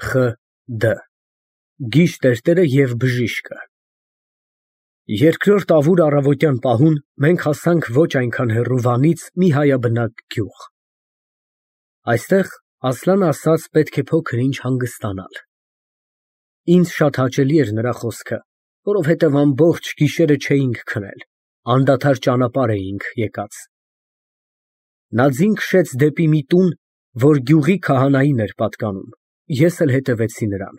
Խ.Դ. Գիշ տերտերը և բժիշկը։ Երկրորդ ավուր առավոտյան պահուն մենք հասանք ոչ այնքան հեռու Վանից մի հայաբնակ գյուղ։ Այստեղ Ասլանը ասաց պետք է փոքր ինչ հանգստանալ։ Ինձ շատ հաճելի էր նրա խոսքը, որովհետև ամբողջ գիշերը չէինք քնել, անդադար ճանապարհ էինք եկած։ Նա ձին քշեց դեպի մի տուն, որ գյուղի քահանային էր պատկանում, ես էլ հետևեցի նրան։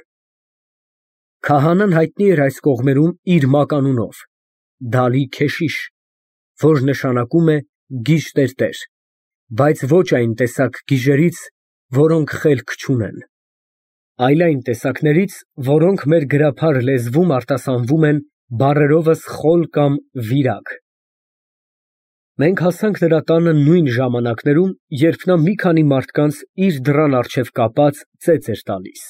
Քահանան հայտնի էր այս կողմերում իր մականունով Դալի Քեշիշ, որ նշանակում է գիժ տերտեր, բայց ոչ այն տեսակ գիժերից, որոնք խելք չունեն, այլ այն տեսակներից, որոնք մեր գրաբար լեզվում արտասանվում են բառերովս խոլ կամ վիրագ։ Մենք հասանք նրա տանը նույն ժամանակներում, երբ նա մի քանի մարդկանց իր դռան առջև կապած ծեծ էր տալիս։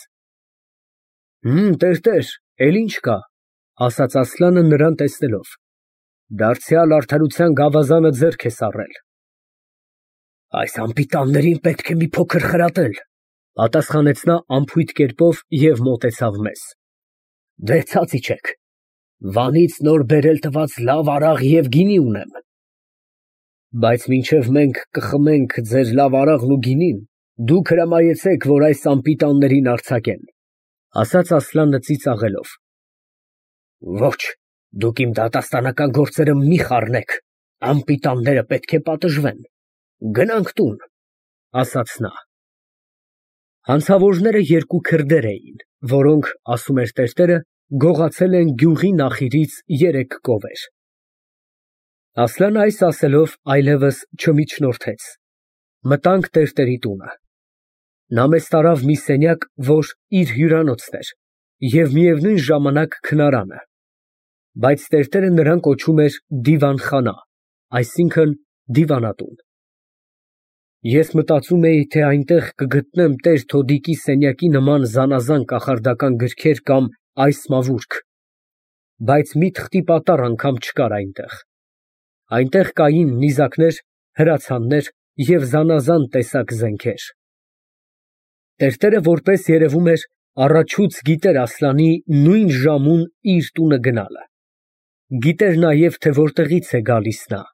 Տերտեր, էլ ինչ կա, ասաց Ասլանը նրան տեսնելով, դարձյալ արդարության գավազանը ձեռք ես առել։ Այս անպիտաններին պետք է մի փոքր խրատել, պատասխանեց նա անփույթ կերպով և մոտեցավ մեզ։ Դե ցած իջեք, Վանից նոր բերել տված լավ արաղ և գինի ունեմ։ Բայց մինչև մենք կխմենք ձեր լավ արաղն ու գինին, դուք հրամայեցեք, որ այս անպիտաններին արձակեն, ասաց Ասլանը ծիծաղելով։ Ոչ, դուք իմ դատաստանական գործերը մի խառնեք, անպիտանները պետք է պատժվեն, գնանք տուն, ասաց նա։ Հանցավորները երկու քրդեր էին, որոնք, ասում էր տերտերը, գողացել են գյուղի նախիրից 3 կովեր։ Ասլանը այս ասելով այլևս չմիջնորդեց։ Մտանք տերտերի տունը։ Նա մեզ տարավ մի սենյակ, որ իր հյուրանոցն էր, և միևնույն ժամանակ քնարանը, բայց տերտերը նրան կոչում էր դիվանխանա, այսինքն դիվանատուն։ Ես մտածում էի, թե այնտեղ կգտնեմ տեր Թոդիկի սենյակի նման զանազան կախարդական գրքեր կամ այս մավուրք, բայց մի թղթի պատառ անգամ չկար այնտեղ։ Այնտեղ կային նիզակներ, հրացաններ և զանազան տեսակ զենքեր։ Տերտերը, որպես երևում էր, առաջուց գիտեր Ասլանի նույն ժամուն իր տունը գնալը։ Գիտեր նաև, թե որտեղից է գալիս նա։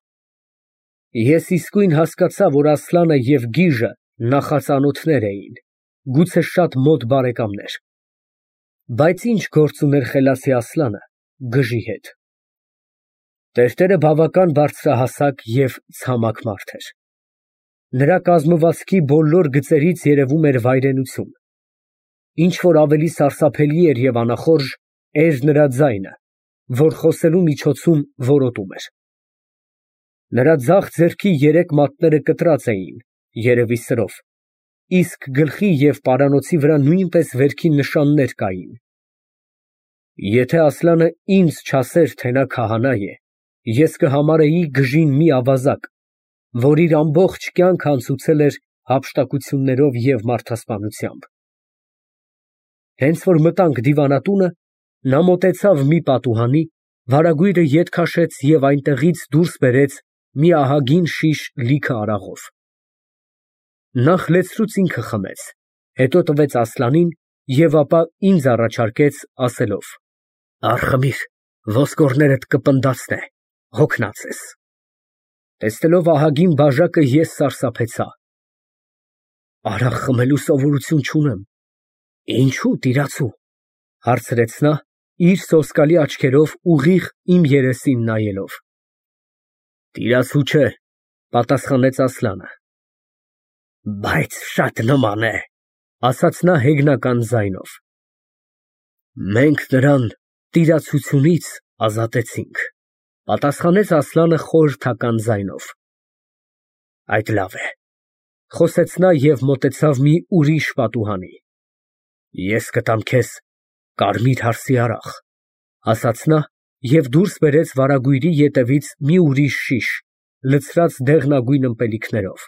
Ես իսկույն հասկացա, որ Ասլանը և գիժը նախածանոթներ էին, գուցե շատ մոտ բարեկամներ։ Բայց ինչ գործ ուներ խելացի Ասլանը գժի հետ։ Տերտերը բավական բարձրահասակ և ցամաք մարդ էր։ Նրա կազմվածքի բոլոր գծերից երևում էր վայրենություն։ Ինչ որ ավելի սարսափելի էր և անախորժ, էր նրա ձայնը, որ խոսելու միջոցում որոտում էր։ Նրա ձախ ձեռքի 3 մատները կտրած էին, երևի սրով, իսկ գլխի և պարանոցի վրա նույնպես վերքի նշաններ կային։ Եթե Ասլանը ինձ չասեր, թե նա քահանա է, ես կհամարեի գժին մի ավազակ, որ իր ամբողջ կյանքը անցուցել էր հափշտակություններով և մարդասպանությամբ։ Հենց որ մտանք դիվանատունը, նա մոտեցավ մի պատուհանի, վարագույրը ետ քաշեց և այնտեղից դուրս բերեց մի ահագին շիշ լիքը արաղով։ Նախ լեցրուց ինքը խմեց, հետո տվեց Ասլանին և ապա ինձ առաջարկեց, ասելով. Խմիր, ոսկորներդ կպնդացնե, հոգնած ես։ Տեսնելով ահագին բաժակը, ես սարսափեցա։ Արաղ խմելու սովորություն չունեմ։ Ինչո՞ւ, տիրացու, հարցրեց նա, իր սոսկալի աչքերով ուղիղ իմ երեսին նայելով։ Տիրացու չէ, պատասխանեց Ասլանը։ Բայց շատ նման է, ասաց նա հեգնական ձայնով։ Մենք նրան տիրացությունից ազատեցինք, պատասխանեց Ասլանը խորհրդական ձայնով։ Այդ լավ է, խոսեց նա և մոտեցավ մի ուրիշ պատուհանի։ Ես կտամ քեզ կարմիր հարսի արաղ, ասաց նա և դուրս բերեց վարագույրի ետևից մի ուրիշ շիշ, լցրած դեղնագույն ըմպելիքներով։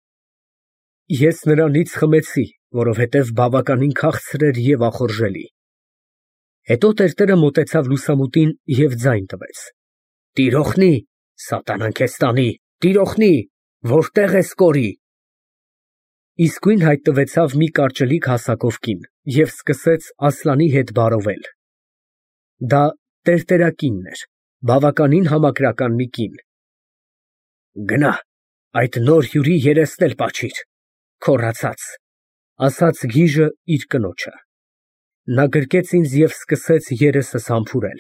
Ես նրանից խմեցի, որովհետև բավականին քաղցր էր և ախորժելի։ Հետո տերտերը մոտեցավ լուսամուտին և ձայն տվեց. Տիրոխնի, սատանան քեզ տանի, տիրոխնի, որտե՞ղ ես կորի։ իսկույն հայտնվեցավ մի կարճլիկ հասակով կին և սկսեց Ասլանի հետ բարովել։ Դա տերտերակինն էր, բավականին համակրական մի կին։ Գնա, այդ նոր հյուրի երեսն էլ պաչիր, քոռացած, ասաց գիժը իր կնոջը։ Նա գրկեց ինձ և սկսեց երեսս համբուրել։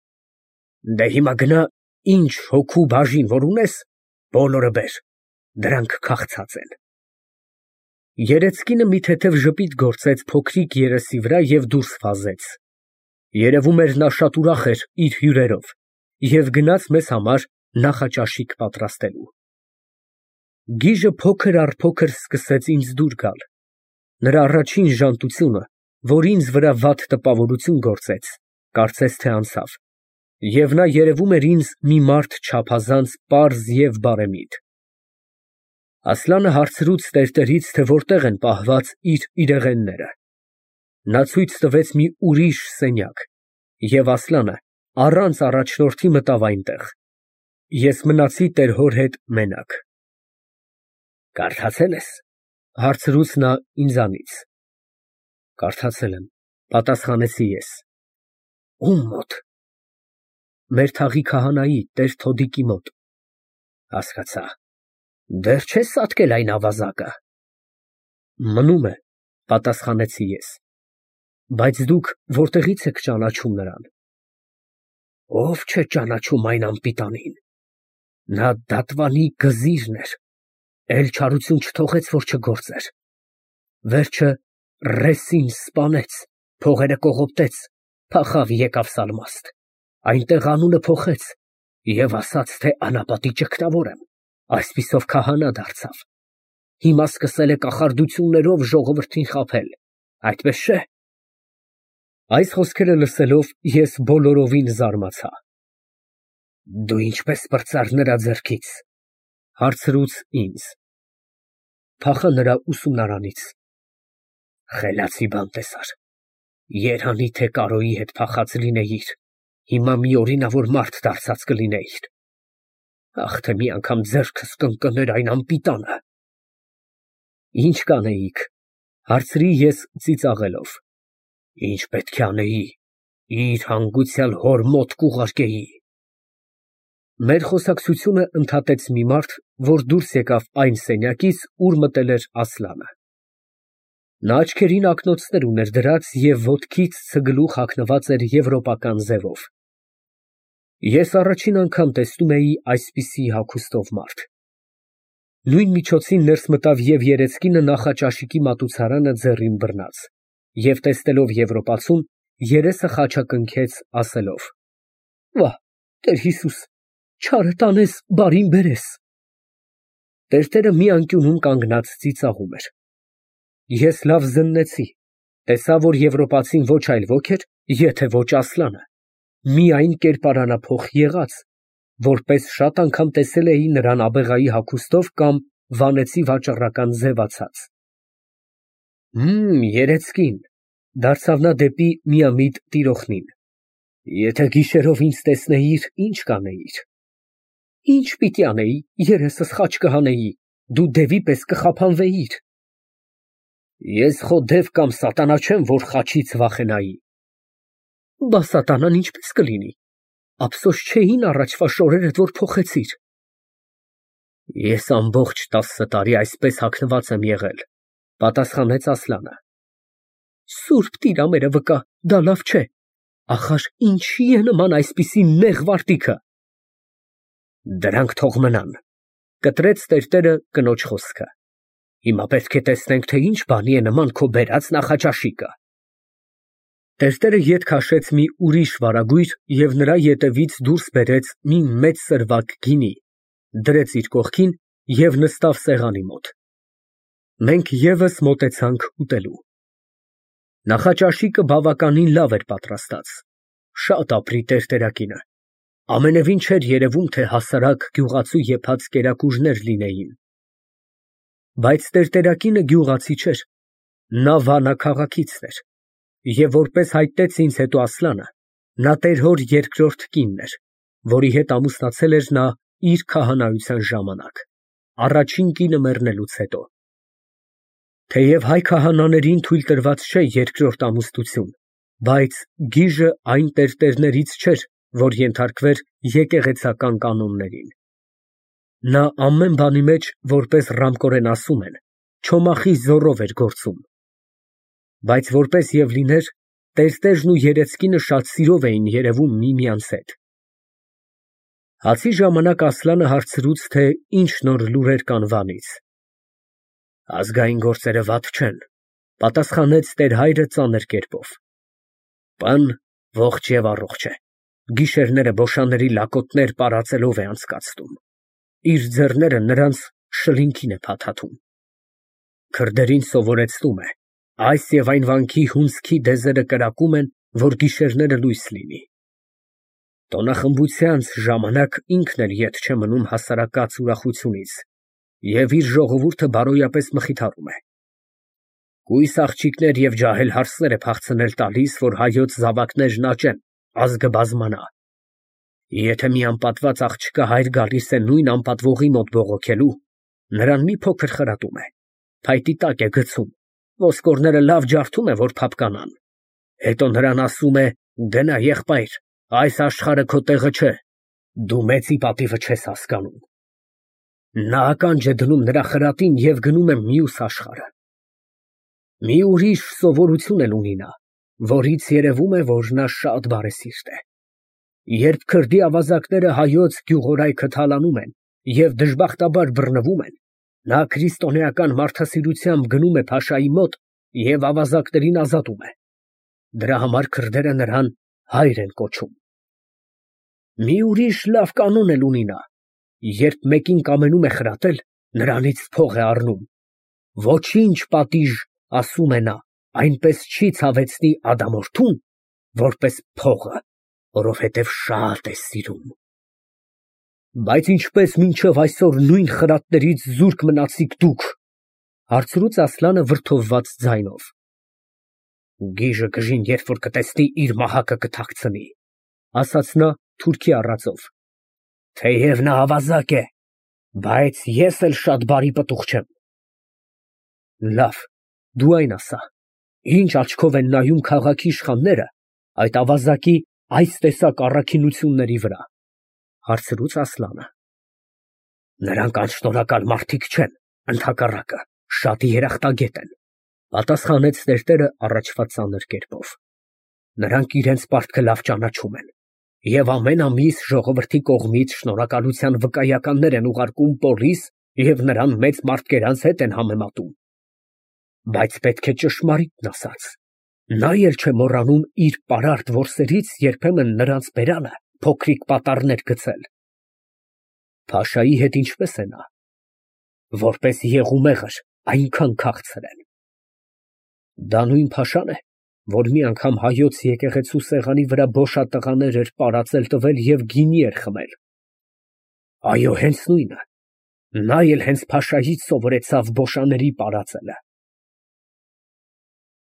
Դե հիմա գնա, ինչ հոգու բաժին որ ունես, բոլորը բեր, դրանք քաղցած են։ Երեսկինը մի թեթև ժպիտ գործեց փոքրիկ երեսի վրա և դուրս վազեց։ Երևում էր նա շատ ուրախ էր իր հյուրերով և գնաց մեզ համար նախաճաշիկ պատրաստելու։ Գիժը փոքր առ փոքր սկսեց ինձ դուր գալ։ Նրա առաջին ժանտությունը, որ ինձ վրա վատ տպավորություն գործեց, կարծես թե անցավ, և նա երևում էր ինձ մի մարդ չափազանց պարզ և բարեմիտ։ Ասլանը հարցրուց տերտերից, թե որտեղ են պահված իր իրեղենները։ Նա ցույց տվեց մի ուրիշ սենյակ, և Ասլանը առանց առաջնորդի մտավ այնտեղ։ Ես մնացի տեր֊հոր հետ մենակ։ Կարդացե՞լ ես, հարցրուց նա ինձանից։ Կարդացել եմ, պատասխանեցի ես։ Ում մոտ։ Մեր թաղի քահանայի, տեր Թոդիկի մոտ։ Հասկացա, դեռ չես ծածկել այն ավազակը։ Մնում է, պատասխանեցի ես։ Բայց դուք որտեղից եք ճանաչում նրան։ Ով չէ ճանաչում այն անպիտանին։ Նա դատվանի գզիրն էր, էլ չարություն չթողեց, որ չգործեր։ Վերջը Ռեսին սպանեց, փողերը կողոպտեց, փախավ եկավ Սալմաստ, այնտեղ անունը փոխեց և ասաց, թե անապատի ճգնավոր եմ, այսպիսով քահանա դարձավ։ Հիմա սկսել է կախարդություններով ժողովրդին խաբել, այդպես չէ։ Այս խոսքերը լսելով ես բոլորովին զարմացա։ Դու ինչպես պրծար նրա ձեռքից, հարցրուց ինձ։ Փախա նրա ուսումնարանից։ Խելացի բան տեսար։ Երանի թե Կարոյի հետ փախած լինեիր, հիմա մի օրինավոր մարդ դարձած կլինեիր։ Ախ, թե մի անգամ ձեռքս կընկներ այն անպիտանը։ Ինչ կանեիք, հարցրի ես ծիծաղելով։ Ինչ պետք է անեի, իր հանգուցյալ հոր մոտ կուղարկեի։ Մեր խոսակցությունը ընդհատեց մի մարդ, որ դուրս եկավ այն սենյակից, ուր մտել էր Ասլանը։ Նա աչքերին ակնոցներ ուներ դրած և ոտքից ցգլուխ հագնված էր եվրոպական ձևով։ Ես առաջին անգամ տեսնում էի այսպիսի հագուստով մարդ։ Նույն միջոցին ներս մտավ և երեսկինը նախաճաշիկի մատուցարանը ձեռին բռնած, և տեսնելով եվրոպացուն, երեսը խաչակնքեց, ասելով. Վա, Տեր Հիսուս, չարը տանես, բարին բերես։ Տերտերը մի անկյունում կանգնած ծիծաղում էր։ Ես լավ զննեցի, տեսա, որ եվրոպացին ոչ այլ ոք էր, եթե ոչ Ասլանը, միայն կերպարանափոխ եղած, որպես շատ անգամ տեսել էի նրան աբեղայի հագուստով կամ վանեցի վաճառական ձևացած։ Երեցկին, դարձավ նա դեպի միամիտ տիրոջնին։ Եթե գիշերով ինձ տեսնեիր, ինչ կանեիր։ Ինչ պիտի անեի, երեսս խաչ կհանեի, դու դևի պես կխափանվեիր։ Ես խո դև կամ սատանա չեմ, որ խաչից վախենայի։ Բա սատանան ինչպես կլինի։ Ափսոս չէին առաջվա շորերդ, որ փոխեցիր։ Ես ամբողջ 10 տարի այսպես հագնված եմ եղել, պատասխանեց Ասլանը։ Սուրբ տիրամերը վկա, դա լավ չէ։ Ախար ինչի է նման այսպիսի նեղ վարտիքը։ Դրանք թող մնան, կտրեց տերտերը կնոջ խոսքը։ Հիմա պետք է տեսնենք, թե ինչ բանի է նման քո բերած նախաճաշիկը։ Տերտերը ետ քաշեց մի ուրիշ վարագույր և նրա ետևից դուրս բերեց մի մեծ սրվակ գինի, դրեց իր կողքին և նստավ սեղանի մոտ։ Մենք ևս մոտեցանք ուտելու։ Նախաճաշիկը բավականին լավ էր պատրաստած։ Շատ ապրի տերտերակինը։ Ամենևին չէր երևում, թե հասարակ գյուղացու եփած կերակուրներ լինեին։ Բայց տերտերակինը գյուղացի չէր, նա Վանա քաղաքիցն էր, և որպես հայտնեց ինձ հետո Ասլանը, նա տեր֊հոր երկրորդ կինն էր, որի հետ ամուսնացել էր նա իր քահանայության ժամանակ, առաջին կինը մեռնելուց հետո։ Թեև հայ քահանաներին թույլ տրված չէ երկրորդ ամուսնություն, բայց գիժը այն տերտերներից չէր, որ ենթարկվեր եկեղեցական կանոններին։ Նա ամեն բանի մեջ, որպես ռամկորեն ասում են, չոմախի զոռով էր գործում։ Բայց որպես և լիներ, տերտերն ու երեցկինը շատ սիրով էին երևում միմյանց հետ։ Հացի ժամանակ Ասլանը հարցրուց, թե ինչ նոր լուրեր կան Վանից։ Ազգային գործերը վատ չեն, պատասխանեց տեր-հայրը ծանր կերպով։ Պան ողջ և առողջ է, գիշերները բոշաների լակոտներ պարածելով է անցկացնում, իր ձեռները նրանց շլինքին է փաթաթում։ Քրդերին սովորեցնում է, այս և այն վանքի հունձքի դեզերը կրակում են, որ գիշերները լույս լինի։ Տոնախմբությանց ժամանակ ինքն էլ ետ չէ մնում հասարակած ուրախությունից և իր ժողովուրդը բարոյապես մխիթարում է։ Կույս աղջիկներ և ջահել հարսներ է փախցնել տալիս, որ հայոց զավակներն աճեն, ազգը բազմանա։ Եթե մի անպատված աղջկա հայր գալիս է նույն անպատվողի մոտ բողոքելու, նրան մի փոքր խրատում է, փայտի տակ է գցում, ոսկորները լավ ջարդում է, որ փափկանան։ Հետո նրան ասում է. «Գնա, եղբայր, այս աշխարհը քո տեղը չէ, դու մեծի պատիվը չես հասկանում»։ Նա ականջ է դնում նրա խրատին և գնում է մյուս աշխարհը։ Մի ուրիշ սովորություն էլ ունի նա, որից երևում է, որ նա շատ բարեսիրտ է։ Երբ քրդի ավազակները հայոց գյուղորայքը թալանում են և դժբախտաբար բռնվում են, նա քրիստոնեական մարդասիրությամբ գնում է փաշայի մոտ և ավազակներին ազատում է։ Դրա համար քրդերը նրան հայր են կոչում։ Մի ուրիշ լավ կանոն էլ ունի նա. երբ մեկին կամենում է խրատել, նրանից փող է առնում։ Ոչինչ պատիժ, ասում է նա, այնպես չի ցավեցնի ադամորդուն, որպես փողը, որովհետև շատ է սիրում։ Բայց ինչպես մինչև այսօր նույն խրատներից զուրկ մնացիք դուք, հարցրուց Ասլանը վրդովված ձայնով։ Գիժը կժին երբ որ կտեսնի իր մահակը կթաքցնի, ասաց նա թուրքի առածով։ Թեև նա ավազակ է, բայց ես էլ շատ բարի պտուղ չեմ։ Լավ, դու այն ասա, ինչ աչքով են նայում քաղաքի իշխանները այդ ավազակի այս տեսակ առաքինությունների վրա, հարցրուց Ասլանը։ Նրանք անշնորհակալ մարդիկ չեն, ընդհակառակը, շատ երախտագետ են, պատասխանեց տերտերը առաջվա ծանր կերպով։ Նրանք իրենց պարտքը լավ ճանաչում են և ամեն ամիս ժողովրդի կողմից շնորհակալության վկայականներ են ուղարկում պոլիս և նրան մեծ մարդկերանց հետ են համեմատում։ Բայց պետք է ճշմարիտն ասած, նա էլ չէ մոռանում իր պարարտ որսերից երբեմն նրանց բերանը փոքրիկ պատառներ գցել։ Փաշայի հետ ինչպես է նա, որպես եղումեղր այնքան քաղցր են։ Դա նույն փաշան է, որ մի անգամ հայոց եկեղեցու սեղանի վրա բոշատղաներ էր պարածել տվել և գինի էր խմել։ Այո, հենց նույնը, նա էլ հենց փաշայից սովորեցավ բոշաների պարածելը։